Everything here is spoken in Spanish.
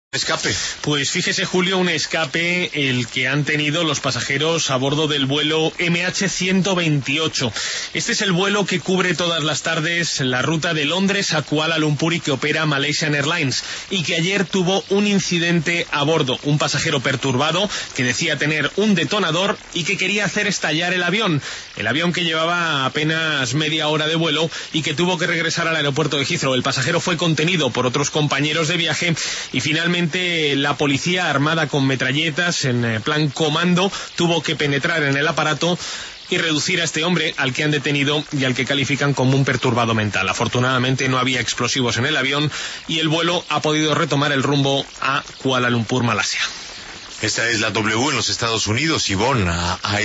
Escape. Pues fíjese, Julio, un escape el que han tenido los pasajeros a bordo del vuelo MH128. Este es el vuelo que cubre todas las tardes la ruta de Londres a Kuala Lumpur y que opera Malaysian Airlines, y que ayer tuvo un incidente a bordo. Un pasajero perturbado que decía tener un detonador y que quería hacer estallar el avión que llevaba apenas media hora de vuelo y que tuvo que regresar al aeropuerto de Heathrow. El pasajero fue contenido por otros compañeros de viaje y finalmente la policía, armada con metralletas en plan comando, tuvo que penetrar en el aparato y reducir a este hombre, al que han detenido y al que califican como un perturbado mental. Afortunadamente no había explosivos en el avión y el vuelo ha podido retomar el rumbo a Kuala Lumpur, Malasia. Esta es la W en los Estados Unidos, Ivonne.